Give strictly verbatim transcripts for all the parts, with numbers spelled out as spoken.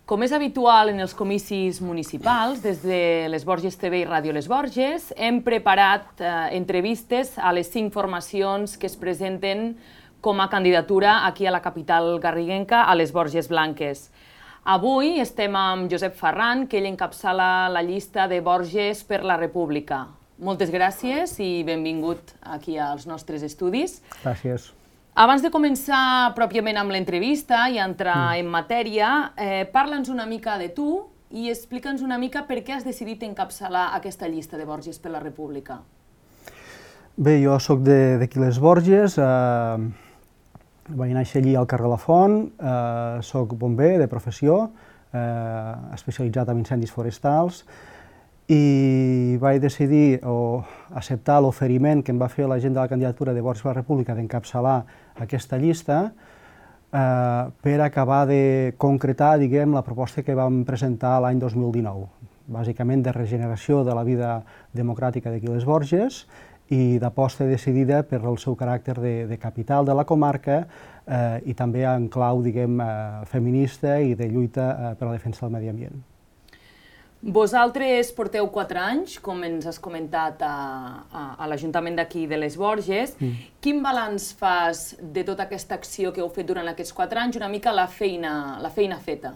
Com és habitual en els comicis municipals, des de Les Borges T V i Ràdio Les Borges, hem preparat eh, entrevistes a les cinc formacions que es presenten com a candidatura aquí a la capital garriguenca, a les Borges Blanques. Avui estem amb Josep Ferran, que ell encapçala la llista de Borges per la República. Moltes gràcies i benvingut aquí als nostres estudis. Gràcies. Abans de començar pròpiament amb l'entrevista i entrar en matèria, eh, parla'ns una mica de tu i explica'ns una mica per què has decidit encapçalar aquesta llista de Borges per la República. Bé, jo soc d'aquí les Borges, eh, vaig néixer allí al carrer La Font, eh, soc bomber de professió, eh, especialitzat en incendis forestals, i vaig decidir o acceptar l'oferiment que em va fer la gent de la candidatura de Borges per la República d'encapçalar aquesta llista eh, per acabar de concretar, diguem, la proposta que vam presentar l'any dos mil dinou, bàsicament de regeneració de la vida democràtica d'aquí les Borges i d'aposta decidida per el seu caràcter de, de capital de la comarca eh, i també en clau, diguem, eh, feminista i de lluita eh, per la defensa del medi ambient. Vosaltres porteu quatre anys, com ens has comentat, a, a, a l'Ajuntament d'aquí de les Borges. Mm. Quin balanç fas de tota aquesta acció que heu fet durant aquests quatre anys, una mica la feina, la feina feta?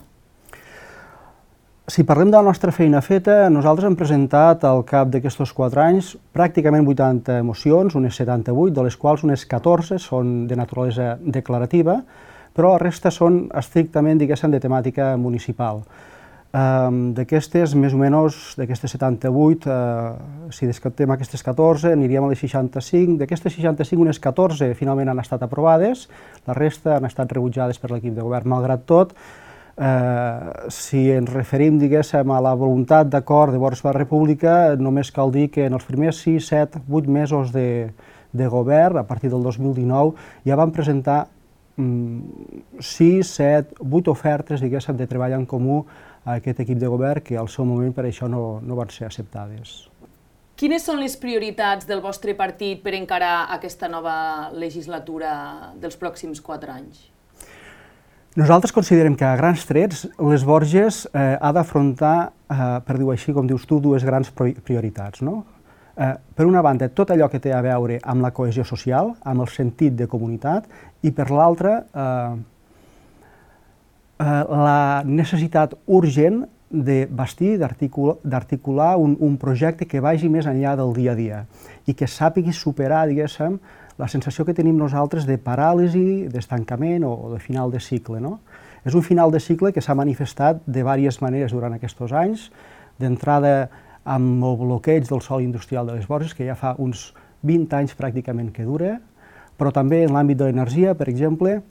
Si parlem de la nostra feina feta, nosaltres hem presentat al cap d'aquests quatre anys pràcticament vuitanta mocions, unes setanta-vuit, de les quals unes catorze són de naturalesa declarativa, però la resta són estrictament, diguéssim, de temàtica municipal. Um, d'aquestes, més o menys, d'aquestes setanta-vuit, uh, si descartem aquestes catorze, aniríem a les seixanta-cinc. D'aquestes seixanta-cinc, unes catorze finalment han estat aprovades, la resta han estat rebutjades per l'equip de govern. Malgrat tot, uh, si ens referim, diguéssim, a la voluntat d'acord de Borges per la República, només cal dir que en els primers sis, set, vuit mesos de, de govern, a partir del dos mil dinou, ja van presentar sis, set, vuit ofertes, diguéssim, de treball en comú a aquest equip de govern que al seu moment per això no, no van ser acceptades. Quines són les prioritats del vostre partit per encarar aquesta nova legislatura dels pròxims quatre anys? Nosaltres considerem que a grans trets les Borges eh, ha d'afrontar, eh, per dir-ho així, com dius tu, dues grans prioritats, no? Eh, per una banda, tot allò que té a veure amb la cohesió social, amb el sentit de comunitat, i per l'altra, eh, la necessitat urgent de bastir, d'articular un, un projecte que vagi més enllà del dia a dia i que sàpigui superar, diguéssim, la sensació que tenim nosaltres de paràlisi, d'estancament o, o de final de cicle, no? És un final de cicle que s'ha manifestat de diverses maneres durant aquests anys, d'entrada amb el bloqueig del sòl industrial de les Borges, que ja fa uns vint anys pràcticament que dura, però també en l'àmbit de l'energia, per exemple,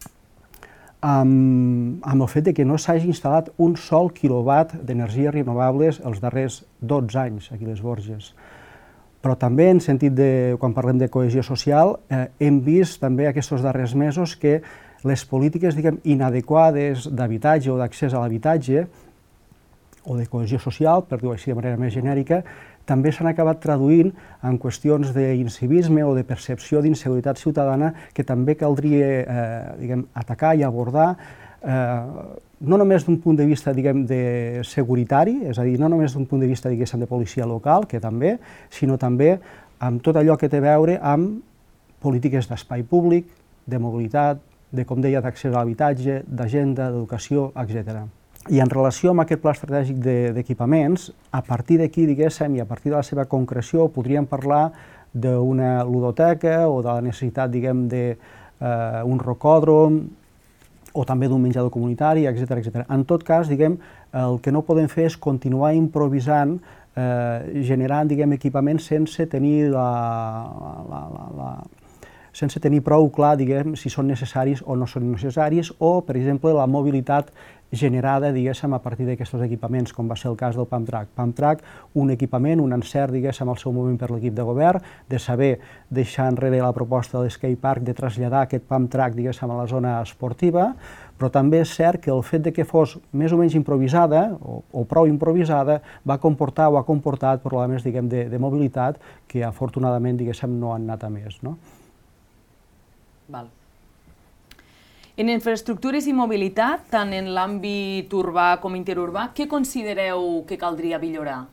Amb, amb el fet de que no s'hagi instal·lat un sol quilowatt d'energies renovables els darrers dotze anys aquí a les Borges. Però també en sentit de, quan parlem de cohesió social, eh, hem vist també aquests darrers mesos que les polítiques, diguem, inadequades d'habitatge o d'accés a l'habitatge o de cohesió social, per dir-ho així de manera més genèrica, també s'han acabat traduint en qüestions d'incivisme o de percepció d'inseguretat ciutadana que també caldria eh, diguem, atacar i abordar, eh, no només d'un punt de vista, diguem, de seguritari, és a dir, no només d'un punt de vista, diguéssim, de policia local, que també, sinó també amb tot allò que té a veure amb polítiques d'espai públic, de mobilitat, de, com deia, d'accés a l'habitatge, d'agenda, d'educació, etcètera. I en relació amb aquest pla estratègic d'equipaments, a partir d'aquí, diguéssim, i a partir de la seva concreció, podríem parlar d'una ludoteca o de la necessitat, diguem, d'un rocòdrom o també d'un menjador comunitari, etcètera, etcètera. En tot cas, diguem, el que no podem fer és continuar improvisant, eh, generant, diguem, equipaments sense tenir la, la, la, la sense tenir prou clar, diguem, si són necessaris o no són necessaris, o, per exemple, la mobilitat generada, diguéssim, a partir d'aquests equipaments, com va ser el cas del PAMTRAC. PAMTRAC, un equipament, un encert, diguéssim, al seu moment per l'equip de govern, de saber deixar enrere la proposta de l'skatepark, de traslladar aquest PAMTRAC, diguéssim, a la zona esportiva, però també és cert que el fet de que fos més o menys improvisada, o, o prou improvisada, va comportar o ha comportat problemes, diguem, de, de mobilitat que afortunadament, diguéssim, no han anat a més, no? Val. En infraestructures i mobilitat, tant en l'àmbit urbà com interurbà, què considereu que caldria millorar?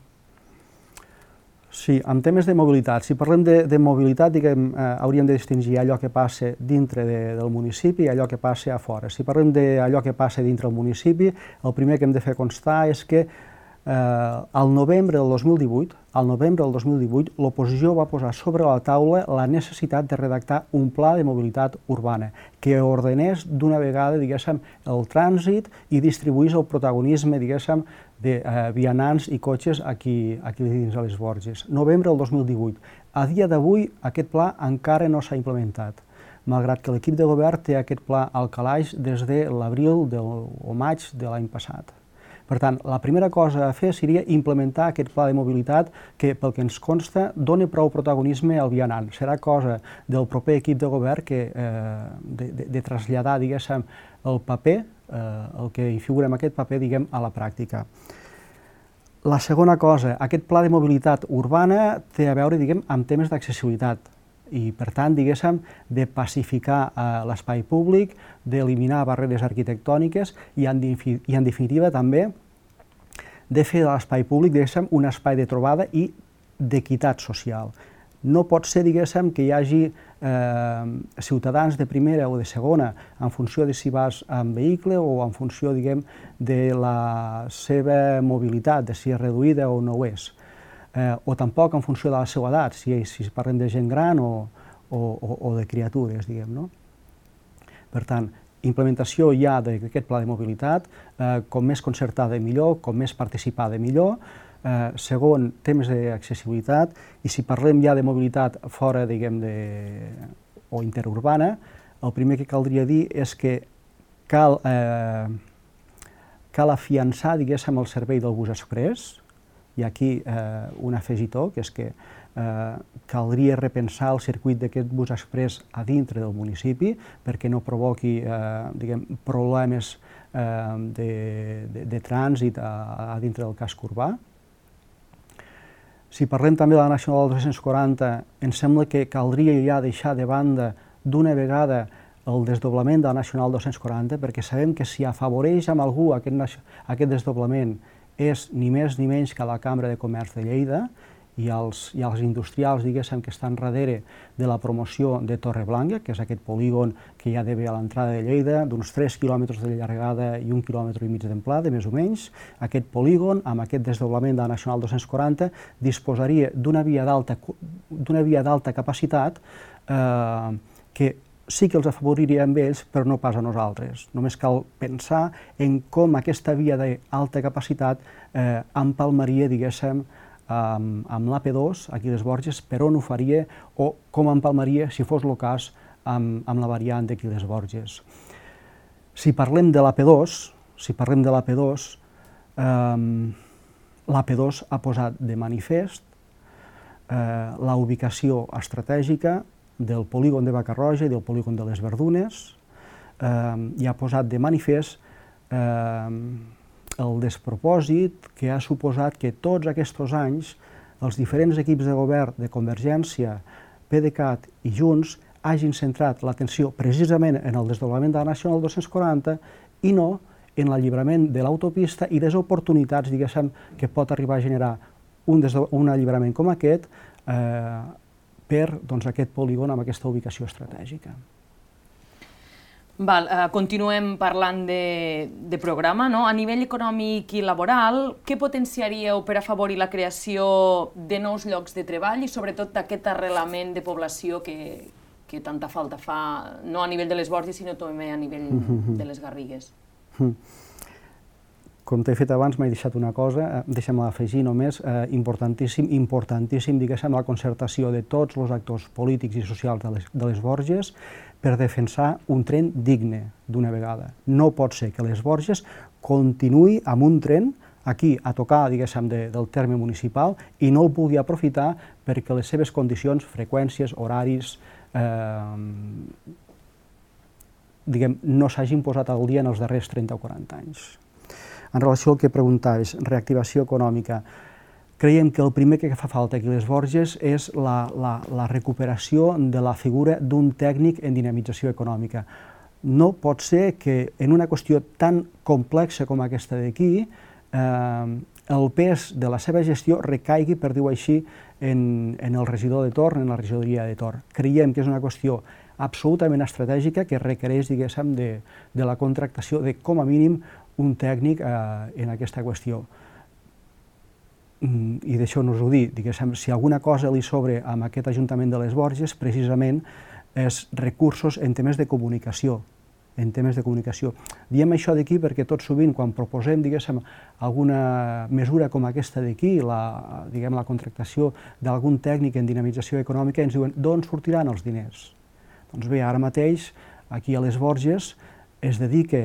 Sí, en temes de mobilitat, si parlem de, de mobilitat, diguem, eh, hauríem de distingir allò que passa dintre de, del municipi i allò que passa a fora. Si parlem d'allò que passa dintre del municipi, el primer que hem de fer constar és que eh, al novembre del dos mil divuit, al novembre del dos mil divuit, l'oposició va posar sobre la taula la necessitat de redactar un pla de mobilitat urbana que ordenés d'una vegada, diguéssim, el trànsit i distribuís el protagonisme, diguéssim, de eh, vianants i cotxes aquí, aquí dins de les Borges. Novembre del dos mil divuit. A dia d'avui aquest pla encara no s'ha implementat, malgrat que l'equip de govern té aquest pla al calaix des de l'abril o maig de l'any passat. Per tant, la primera cosa a fer seria implementar aquest pla de mobilitat que, pel que ens consta, dona prou protagonisme al vianant. Serà cosa del proper equip de govern que, eh, de, de, de traslladar, diguéssim, el paper, eh, el que hi figura en aquest paper, diguem, a la pràctica. La segona cosa, aquest pla de mobilitat urbana té a veure, diguem, amb temes d'accessibilitat i, per tant, diguéssim, de pacificar eh, l'espai públic, d'eliminar barreres arquitectòniques i, en, i, en definitiva, també de fer de l'espai públic, diguéssim, un espai de trobada i d'equitat social. No pot ser, diguéssim, que hi hagi eh, ciutadans de primera o de segona en funció de si vas en vehicle o en funció, diguem, de la seva mobilitat, de si és reduïda o no ho és. Eh, o tampoc en funció de la seva edat, si, si parlem de gent gran o, o, o de criatures, diguem, no? Per tant, implementació ja d'aquest pla de mobilitat, eh, com més concertada millor, com més participada millor. Eh, segon, temes d'accessibilitat, i si parlem ja de mobilitat fora, diguem, de, o interurbana, el primer que caldria dir és que cal, eh, cal afiançar, diguéssim, el servei del bus express. Hi ha aquí eh, un afegitó, que és que eh, caldria repensar el circuit d'aquest bus express a dintre del municipi perquè no provoqui eh, diguem, problemes eh, de, de, de trànsit a, a dintre del casc urbà. Si parlem també de la Nacional dos-cents quaranta, em sembla que caldria ja deixar de banda d'una vegada el desdoblament de la Nacional dos-cents quaranta, perquè sabem que si afavoreix amb algú aquest, aquest desdoblament és ni més ni menys que la Cambra de Comerç de Lleida i els, i els industrials, diguéssim, que estan darrere de la promoció de Torreblanca, que és aquest polígon que hi ha d'haver a l'entrada de Lleida, d'uns tres quilòmetres de llargada i un quilòmetre i mig d'amplada, més o menys. Aquest polígon, amb aquest desdoblament de la Nacional dos-cents quaranta, disposaria d'una via d'alta d'una via d'alta capacitat eh, que sí que els afavoriria amb ells, però no pas a nosaltres. Només cal pensar en com aquesta via d'alta capacitat eh, empalmaria, diguéssim, amb, amb l'A P dos, aquí a les Borges, per on ho faria, o com empalmaria, si fos el cas, amb, amb la variant d'aquí a les Borges. Si parlem de l'A P dos, si parlem de l'A P dos, eh, l'A P dos ha posat de manifest eh, la ubicació estratègica del polígon de Vaca-roja i del polígon de les Verdunes, eh, i ha posat de manifest eh, el despropòsit que ha suposat que tots aquests anys els diferents equips de govern de Convergència, PDeCAT i Junts hagin centrat l'atenció precisament en el desdoblament de la Nacional dos-cents quaranta i no en l'alliberament de l'autopista i les oportunitats, diguéssim, que pot arribar a generar un, un alliberament com aquest eh, per doncs, aquest polígon amb aquesta ubicació estratègica. Val, uh, continuem parlant de, de programa, no? A nivell econòmic i laboral, què potenciaríeu per afavorir la creació de nous llocs de treball i sobretot d'aquest arrelament de població que, que tanta falta fa, no a nivell de les Borges, sinó també a nivell de les Garrigues? Com t'he fet abans, m'he deixat una cosa, deixa'm afegir només, eh, importantíssim, importantíssim, diguéssim, la concertació de tots els actors polítics i socials de les, de les Borges per defensar un tren digne d'una vegada. No pot ser que les Borges continuï amb un tren aquí a tocar, diguéssim, de, del terme municipal i no el pugui aprofitar perquè les seves condicions, freqüències, horaris, eh, diguem, no s'hagin posat al dia en els darrers trenta o quaranta anys. En relació al que preguntaves, reactivació econòmica, creiem que el primer que fa falta aquí a les Borges és la, la, la recuperació de la figura d'un tècnic en dinamització econòmica. no pot ser que en una qüestió tan complexa com aquesta d'aquí eh, el pes de la seva gestió recaigui, per dir-ho així, en, en el regidor de torn, en la regidoria de torn. Creiem que és una qüestió absolutament estratègica que requereix, diguéssim, de, de la contractació de, com a mínim, un tècnic eh, en aquesta qüestió. Mm, I deixeu-nos-ho dir, diguéssim, si alguna cosa li sobre amb aquest Ajuntament de les Borges, precisament és recursos en temes de comunicació, en temes de comunicació. Diem això d'aquí perquè tot sovint, quan proposem, diguéssim, alguna mesura com aquesta d'aquí, la, diguem, la contractació d'algun tècnic en dinamització econòmica, ens diuen d'on sortiran els diners? Doncs bé, ara mateix, aquí a les Borges, es dedica,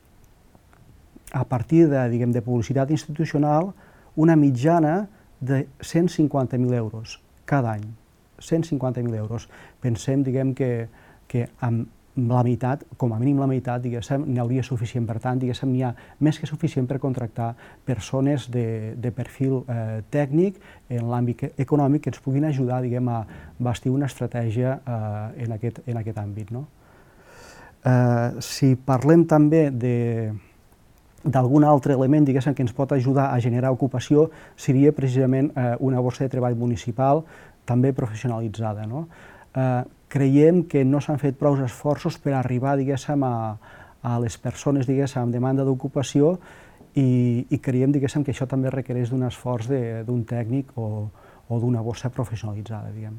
a partir de, diguem, de publicitat institucional, una mitjana de cent cinquanta mil euros cada any. cent cinquanta mil euros. Pensem, diguem, que, que amb la meitat, com a mínim la meitat, diguéssim, n'hi hauria suficient. Per tant, diguéssim, n'hi ha més que suficient per contractar persones de, de perfil eh, tècnic en l'àmbit econòmic que ens puguin ajudar, diguem, a bastir una estratègia eh, en, aquest, en aquest àmbit, no? Eh, si parlem també de d'algun altre element, diguéssim, que ens pot ajudar a generar ocupació, seria precisament eh, una borsa de treball municipal, també professionalitzada, no? Eh, creiem que no s'han fet prou esforços per arribar, diguéssim, a, a les persones, diguéssim, amb demanda d'ocupació i, i creiem, diguéssim, que això també requereix d'un esforç d'un tècnic o, o d'una borsa professionalitzada, diguem.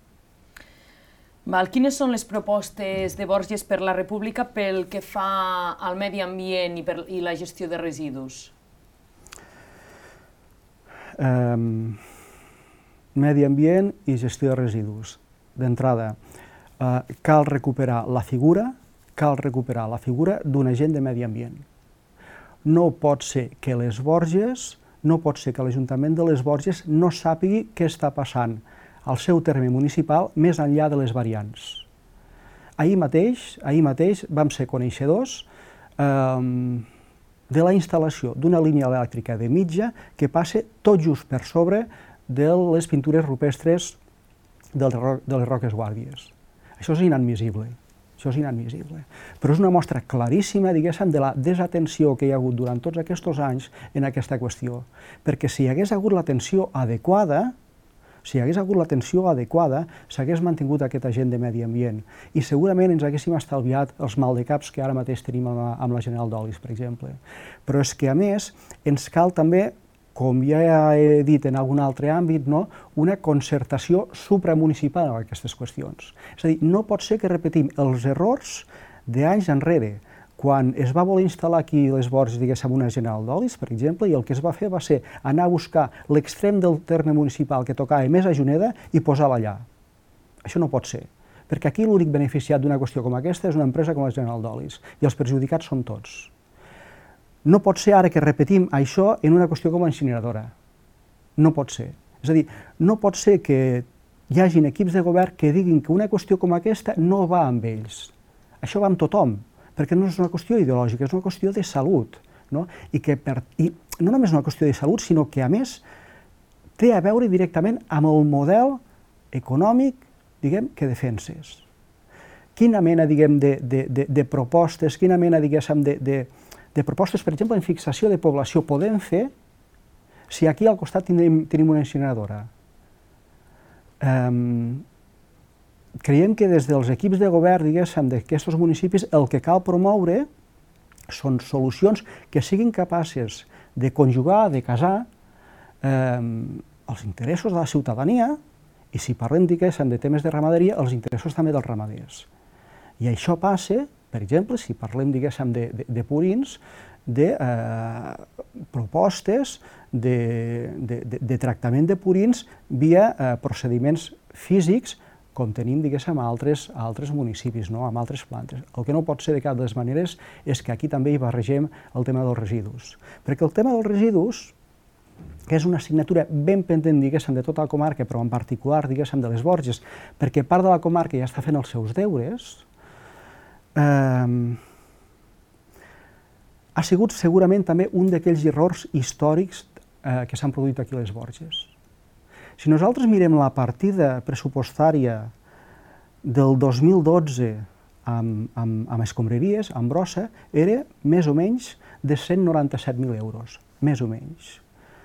Val. Quines són les propostes de Borges per la República pel que fa al medi ambient i, per, i la gestió de residus? Um, medi ambient i gestió de residus. D'entrada, uh, cal recuperar la figura, cal recuperar la figura d'un agent de medi ambient. No pot ser que les Borges, no pot ser que l'Ajuntament de les Borges no sàpigui què està passant al seu terme municipal més enllà de les variants. Ahir mateix, ahir mateix vam ser coneixedors eh, de la instal·lació d'una línia elèctrica de mitja que passa tot just per sobre de les pintures rupestres de les Roques Guàrdies. Això és inadmissible, això és inadmissible. Però és una mostra claríssima, diguéssim, de la desatenció que hi ha hagut durant tots aquests anys en aquesta qüestió. Perquè si hi hagués hagut l'atenció adequada, si hi hagués hagut l'atenció adequada, s'hagués mantingut aquest agent de medi ambient i segurament ens haguéssim estalviat els maldecaps que ara mateix tenim amb la, amb la General d'Olis, per exemple. Però és que, a més, ens cal també, com ja he dit en algun altre àmbit, no, una concertació supramunicipal en aquestes qüestions. És a dir, no pot ser que repetim els errors d'anys enrere, quan es va voler instal·lar aquí les Borges, diguéssim, una General d'Olis, per exemple, i el que es va fer va ser anar a buscar l'extrem del terme municipal que tocava més a Juneda i posar-la allà. Això no pot ser, perquè aquí l'únic beneficiat d'una qüestió com aquesta és una empresa com la General d'Olis, i els perjudicats són tots. No pot ser ara que repetim això en una qüestió com la incineradora. No pot ser. És a dir, no pot ser que hi hagin equips de govern que diguin que una qüestió com aquesta no va amb ells. Això va amb tothom, perquè no és una qüestió ideològica, és una qüestió de salut, no? I, que per, i no només una qüestió de salut, sinó que, a més, té a veure directament amb el model econòmic, diguem, que defenses. Quina mena, diguem, de, de, de, de propostes, quina mena, diguéssim, de, de, de propostes, per exemple, en fixació de població podem fer si aquí al costat tenim, tenim una incineradora? Um, Creiem que des dels equips de govern, diguéssim, d'aquests municipis, el que cal promoure són solucions que siguin capaces de conjugar, de casar eh, els interessos de la ciutadania i, si parlem, diguéssim, de temes de ramaderia, els interessos també dels ramaders. I això passa, per exemple, si parlem, diguéssim, de, de, de purins, de eh, propostes de, de, de, de tractament de purins via eh, procediments físics com tenim, diguéssim, a altres, a altres municipis, no? Amb altres plantes. El que no pot ser de cap de les maneres és que aquí també hi barregem el tema dels residus. Perquè el tema dels residus, que és una assignatura ben pendent, diguéssim, de tota la comarca, però en particular, diguéssim, de les Borges, perquè part de la comarca ja està fent els seus deures, eh, ha sigut segurament també un d'aquells errors històrics eh, que s'han produït aquí a les Borges. Si nosaltres mirem la partida pressupostària del dos mil dotze amb, amb, amb escombraries, amb brossa, era més o menys de cent noranta-set mil euros, més o menys.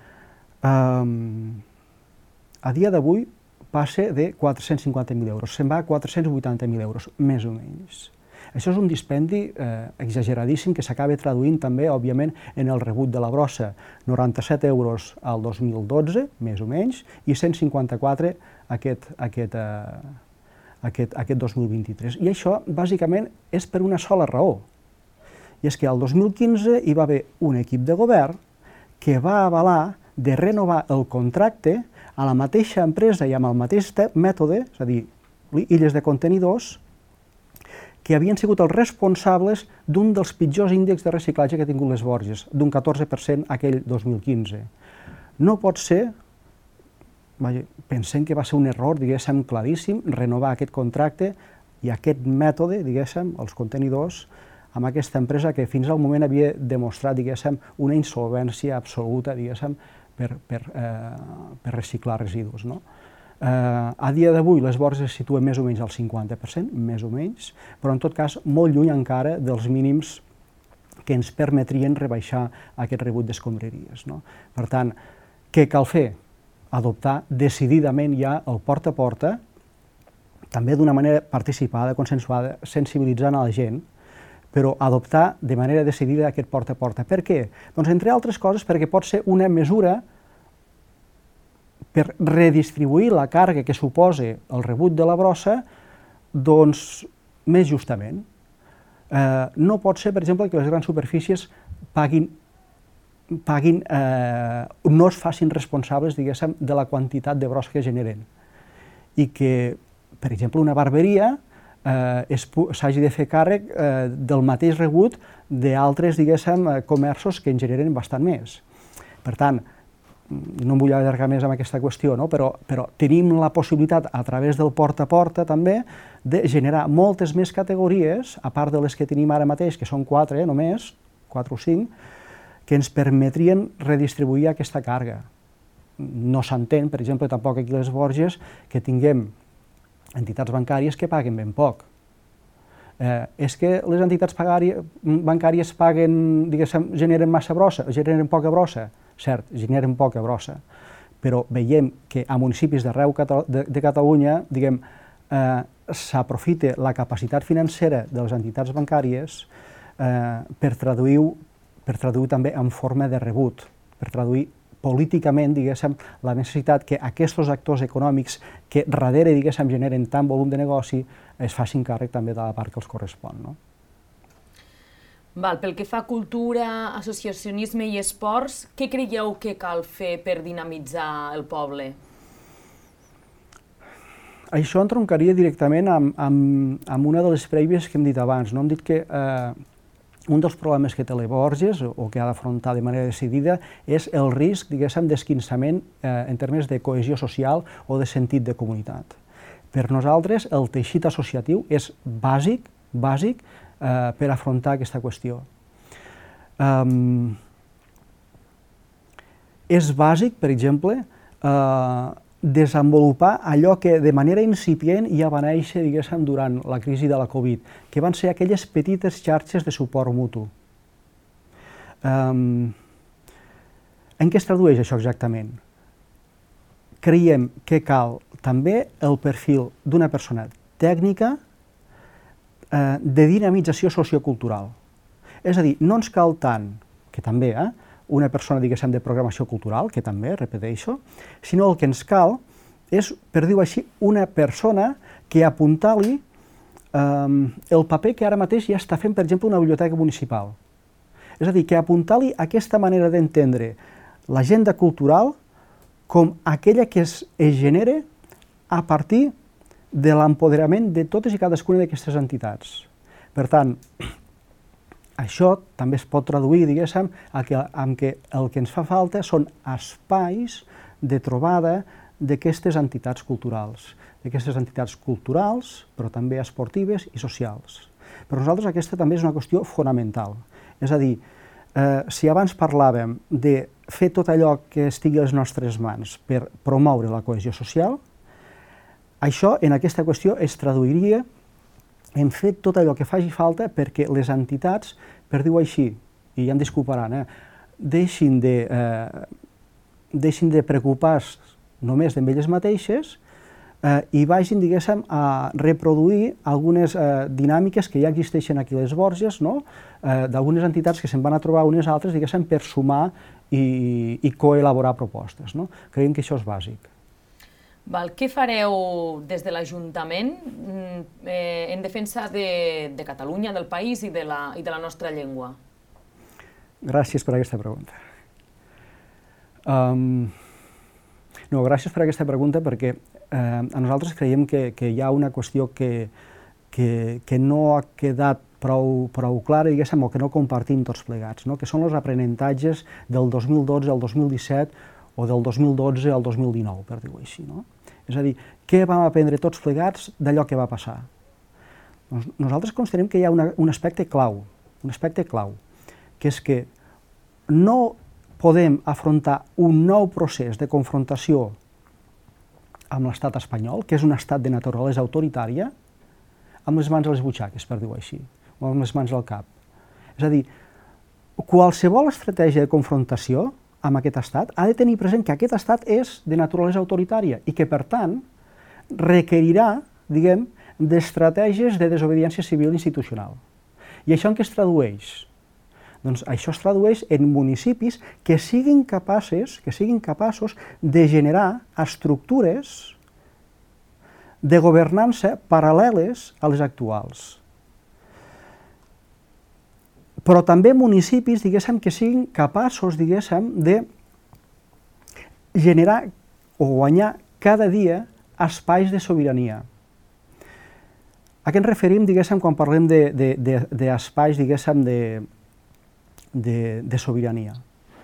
Um, a dia d'avui passa de quatre-cents cinquanta mil euros, se'n va a quatre-cents vuitanta mil euros, més o menys. Això és un dispendi eh, exageradíssim que s'acaba traduint també, òbviament, en el rebut de la brossa. noranta-set euros al dos mil dotze, més o menys, i cent cinquanta-quatre aquest, aquest, eh, aquest, aquest dos mil vint-i-tres. I això, bàsicament, és per una sola raó. I és que al dos mil quinze hi va haver un equip de govern que va avalar de renovar el contracte a la mateixa empresa i amb el mateix mètode, és a dir, illes de contenidors, que havien sigut els responsables d'un dels pitjors índexs de reciclatge que ha tingut les Borges, d'un catorze per cent aquell dos mil quinze. No pot ser, vaja, pensem que va ser un error, diguéssim, claríssim, renovar aquest contracte i aquest mètode, diguéssim, els contenidors, amb aquesta empresa que fins al moment havia demostrat, diguéssim, una insolvència absoluta, diguéssim, per, per, eh, per reciclar residus, no? Uh, a dia d'avui les Borges es situen més o menys al cinquanta per cent, més o menys, però en tot cas molt lluny encara dels mínims que ens permetrien rebaixar aquest rebut d'escombraries, no? Per tant, què cal fer? Adoptar decididament ja el porta a porta, també d'una manera participada, consensuada, sensibilitzant a la gent, però adoptar de manera decidida aquest porta a porta. Per què? Doncs, entre altres coses, perquè pot ser una mesura per redistribuir la càrrega que suposa el rebut de la brossa, doncs, més justament. Eh, no pot ser, per exemple, que les grans superfícies paguin, paguin eh, no es facin responsables, diguéssim, de la quantitat de brossa que generen. I que, per exemple, una barberia eh, s'hagi de fer càrrec eh, del mateix rebut d'altres, diguéssim, comerços que en generen bastant més. Per tant, no em vull allargar més amb aquesta qüestió, no? però, però tenim la possibilitat, a través del porta a porta també, de generar moltes més categories, a part de les que tenim ara mateix, que són quatre eh, només, quatre o cinc, que ens permetrien redistribuir aquesta càrrega. No s'entén, per exemple, tampoc aquí a les Borges, que tinguem entitats bancàries que paguen ben poc. Eh, és que les entitats bancàries paguen, diguéssim, generen massa brossa, generen poca brossa. Cert, generen poca brossa, però veiem que a municipis d'arreu de, de Catalunya, diguem, eh, s'aprofita la capacitat financera de les entitats bancàries eh, per, traduir, per traduir també en forma de rebut, per traduir políticament, diguéssim, la necessitat que aquests actors econòmics que darrere, diguéssim, generen tant volum de negoci es facin càrrec també de la part que els correspon, no? Val, pel que fa a cultura, associacionisme i esports, què creieu que cal fer per dinamitzar el poble? Això entroncaria directament amb, amb, amb una de les prèvies que hem dit abans. No? Hem dit que eh, un dels problemes que té les Borges, o que ha d'afrontar de manera decidida, és el risc, diguéssim, d'esquinçament eh, en termes de cohesió social o de sentit de comunitat. Per nosaltres, el teixit associatiu és bàsic, bàsic, Uh, per afrontar aquesta qüestió. Um, és bàsic, per exemple, uh, desenvolupar allò que de manera incipient ja va néixer, diguéssim, durant la crisi de la Covid, que van ser aquelles petites xarxes de suport mutu. Um, en què es tradueix això exactament? Creiem que cal també el perfil d'una persona tècnica, de dinamització sociocultural. És a dir, no ens cal tant, que també, eh, una persona, diguéssim, de programació cultural, que també, repeteixo, sinó el que ens cal és, per dir-ho així, una persona que apuntali eh, el paper que ara mateix ja està fent, per exemple, una biblioteca municipal. És a dir, que apuntali aquesta manera d'entendre l'agenda cultural com aquella que es, es genera a partir de l'empoderament de totes i cadascuna d'aquestes entitats. Per tant, això també es pot traduir, diguéssim, a que, en què el que ens fa falta són espais de trobada d'aquestes entitats culturals, d'aquestes entitats culturals, però també esportives i socials. Per nosaltres aquesta també és una qüestió fonamental. És a dir, eh, si abans parlàvem de fer tot allò que estigui a les nostres mans per promoure la cohesió social, això, en aquesta qüestió, es traduiria hem fet tot allò que faci falta perquè les entitats, per dir-ho així, i ja em disculparan, eh, deixin de, eh, deixin de preocupar-se només d'elles mateixes eh, i vagin, diguéssim, a reproduir algunes eh, dinàmiques que ja existeixen aquí a les Borges, no? eh, d'algunes entitats que se'n van a trobar unes altres, diguéssim, per sumar i, i coelaborar propostes. No? Creiem que això és bàsic. Val. Què fareu des de l'Ajuntament eh, en defensa de, de Catalunya, del país i de, la, i de la nostra llengua? Gràcies per aquesta pregunta. Um, no, gràcies per aquesta pregunta perquè eh, a nosaltres creiem que, que hi ha una qüestió que, que, que no ha quedat prou, prou clara, diguéssim, o que no compartim tots plegats, no? Que són els aprenentatges del dos mil dotze al dos mil disset o del dos mil dotze al dos mil dinou, per dir-ho així. No? És a dir, què vam aprendre tots plegats d'allò que va passar? Doncs nosaltres considerem que hi ha una, un aspecte clau, un aspecte clau, que és que no podem afrontar un nou procés de confrontació amb l'estat espanyol, que és un estat de naturalesa autoritària, amb les mans a les butxaques, per dir-ho així, o amb les mans al cap. És a dir, qualsevol estratègia de confrontació amb aquest estat ha de tenir present que aquest estat és de naturalesa autoritària i que, per tant, requerirà, diguem, d'estratègies de desobediència civil institucional. I això en què es tradueix? Doncs això es tradueix en municipis que siguin capaces, que siguin capaços de generar estructures de governança paral·leles a les actuals. Però també municipis, diguéssim, que siguin capaços, diguéssim, de generar o guanyar cada dia espais de sobirania. A què ens referim, diguéssim, quan parlem d'espais, diguéssim, de, de, de sobirania?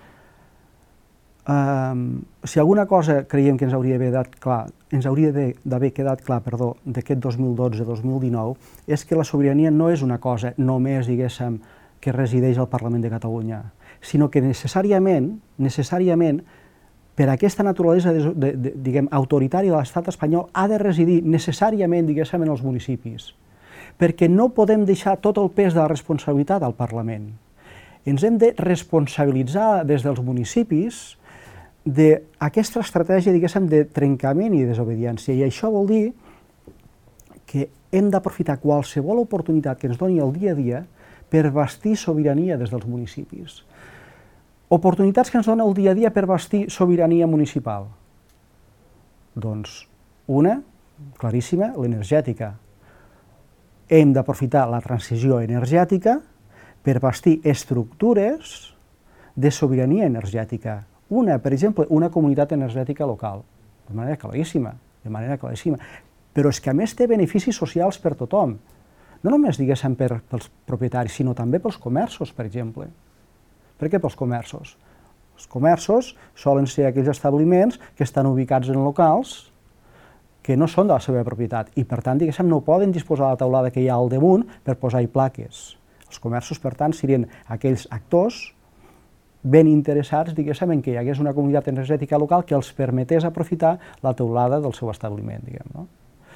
Um, si alguna cosa creiem que ens hauria d'haver quedat clar, ens hauria d'haver quedat clar, perdó, d'aquest dos mil dotze dos mil dinou, és que la sobirania no és una cosa només, diguéssim, que resideix al Parlament de Catalunya, sinó que necessàriament, necessàriament, per aquesta naturalesa de, de, de, diguem, autoritària de l'estat espanyol, ha de residir necessàriament, diguéssim, en els municipis, perquè no podem deixar tot el pes de la responsabilitat al Parlament. Ens hem de responsabilitzar des dels municipis d'aquesta estratègia, diguéssim, de trencament i desobediència, i això vol dir que hem d'aprofitar qualsevol oportunitat que ens doni el dia a dia per bastir sobirania des dels municipis. Oportunitats que ens dona el dia a dia per bastir sobirania municipal? Doncs una, claríssima, l'energètica. Hem d'aprofitar la transició energètica per bastir estructures de sobirania energètica. Una, per exemple, una comunitat energètica local, de manera claríssima, de manera claríssima. Però és que a més té beneficis socials per tothom. No només, diguéssim, per, pels propietaris, sinó també pels comerços, per exemple. Per què pels comerços? Els comerços solen ser aquells establiments que estan ubicats en locals que no són de la seva propietat i, per tant, diguéssim, no poden disposar de la teulada que hi ha al damunt per posar-hi plaques. Els comerços, per tant, serien aquells actors ben interessats, diguéssim, en que hi hagués una comunitat energètica local que els permetés aprofitar la teulada del seu establiment, diguem, no?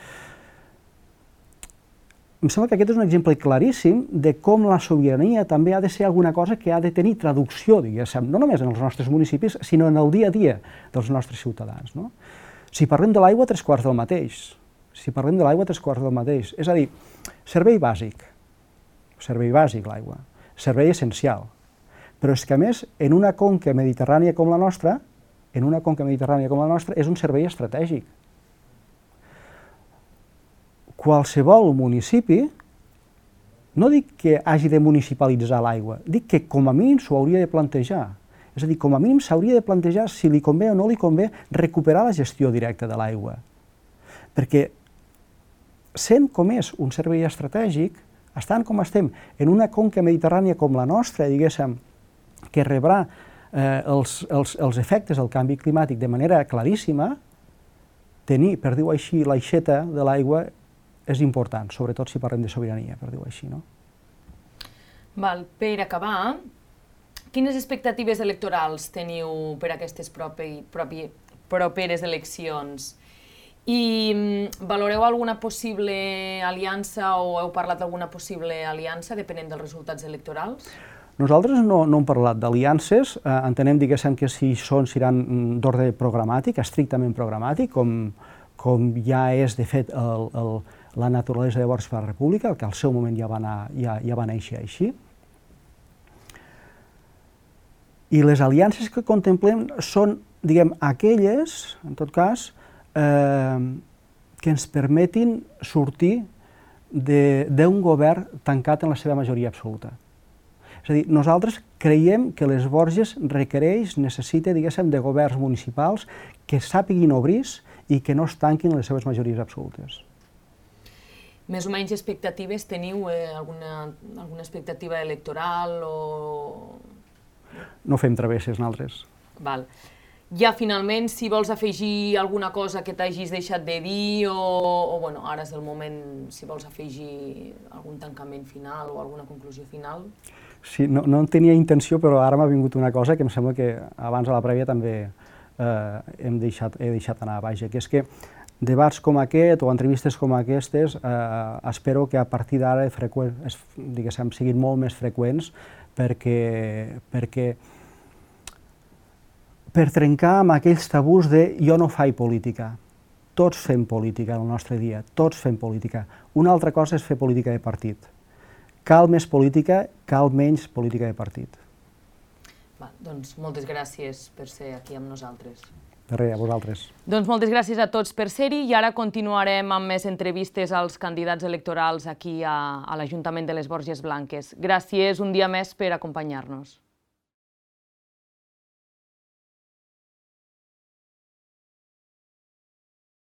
Em sembla que aquest és un exemple claríssim de com la sobirania també ha de ser alguna cosa que ha de tenir traducció, diguéssim, no només en els nostres municipis, sinó en el dia a dia dels nostres ciutadans. No? Si parlem de l'aigua, tres quarts del mateix. Si parlem de l'aigua, tres quarts del mateix. És a dir, servei bàsic, servei bàsic l'aigua, servei essencial. Però és que, a més, en una conca mediterrània com la nostra, en una conca mediterrània com la nostra, és un servei estratègic. Qualsevol municipi, no dic que hagi de municipalitzar l'aigua, dic que com a mínim s'ho hauria de plantejar. És a dir, com a mínim s'hauria de plantejar si li convé o no li convé recuperar la gestió directa de l'aigua. Perquè, sent com és un servei estratègic, estant com estem en una conca mediterrània com la nostra, diguéssim, que rebrà eh, els, els, els efectes del canvi climàtic de manera claríssima, tenir, per dir-ho així, l'aixeta de l'aigua és important, sobretot si parlem de sobirania, per dir-ho així, no? Val, per acabar, quines expectatives electorals teniu per aquestes propi, propi, properes eleccions? I valoreu alguna possible aliança o heu parlat d'alguna possible aliança depenent dels resultats electorals? Nosaltres no, no hem parlat d'aliances, eh, entenem, diguéssim, que si són, seran d'ordre programàtic, estrictament programàtic, com, com ja és, de fet, el, el, la naturalesa de Llavors per la República, que al seu moment ja va, anar, ja, ja va néixer així. I les aliances que contemplem són, diguem, aquelles, en tot cas, eh, que ens permetin sortir d'un govern tancat en la seva majoria absoluta. És a dir, nosaltres creiem que les Borges requereix, necessita, diguéssim, de governs municipals que sàpiguin obrir i que no es tanquin les seves majories absolutes. Més o menys expectatives teniu? Eh, alguna, alguna expectativa electoral o...? No fem travesses, nosaltres. Val. Ja finalment, si vols afegir alguna cosa que t'hagis deixat de dir o, o bueno, ara és el moment, si vols afegir algun tancament final o alguna conclusió final. Sí, no, no en tenia intenció, però ara m'ha vingut una cosa que em sembla que abans a la prèvia també eh, hem deixat, he deixat anar, vaja, que és que debats com aquest o entrevistes com aquestes eh, espero que a partir d'ara diguéssim, siguin molt més freqüents perquè, perquè per trencar amb aquells tabús de jo no faig política. Tots fem política en el nostre dia, tots fem política. Una altra cosa és fer política de partit. Cal més política, cal menys política de partit. Va, doncs moltes gràcies per ser aquí amb nosaltres. De res, a vosaltres. Doncs moltes gràcies a tots per ser-hi i ara continuarem amb més entrevistes als candidats electorals aquí a, a l'Ajuntament de les Borges Blanques. Gràcies un dia més per acompanyar-nos.